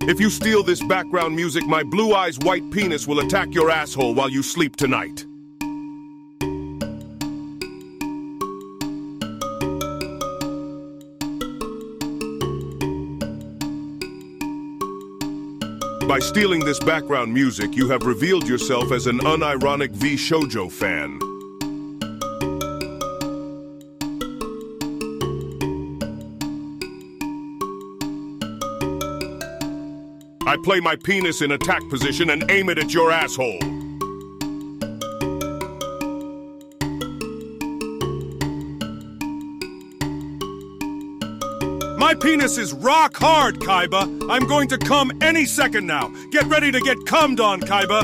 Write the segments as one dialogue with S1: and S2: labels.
S1: If you steal this background music, my blue eyes white penis will attack your asshole while you sleep tonight. By stealing this background music, you have revealed yourself as an unironic V-shoujo fan. I play my penis in attack position and aim it at your asshole. My penis is rock hard, Kaiba. I'm going to come any second now. Get ready to get cummed on, Kaiba.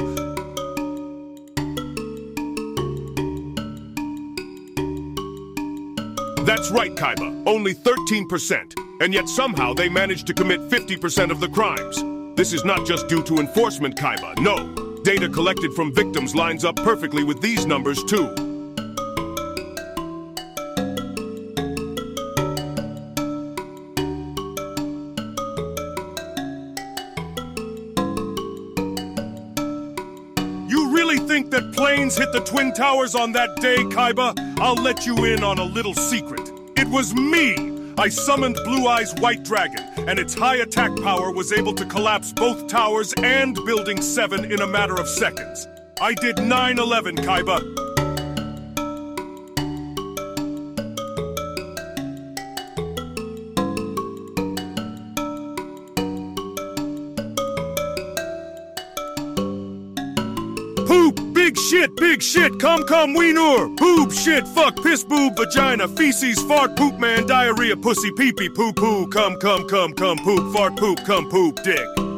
S1: That's right, Kaiba. Only 13%. And yet somehow they managed to commit 50% of the crimes. This is not just due to enforcement, Kaiba. No. Data collected from victims lines up perfectly with these numbers, too. Think that planes hit the Twin Towers on that day, Kaiba? I'll let you in on a little secret. It was me! I summoned Blue Eyes White Dragon, and its high attack power was able to collapse both towers and Building 7 in a matter of seconds. I did 9/11, Kaiba. Big shit, come, weenur, boob, shit, fuck, piss, boob, vagina, feces, fart, poop, man, diarrhea, pussy, pee-pee, poo-poo, come, poop, fart, poop, come, poop, dick.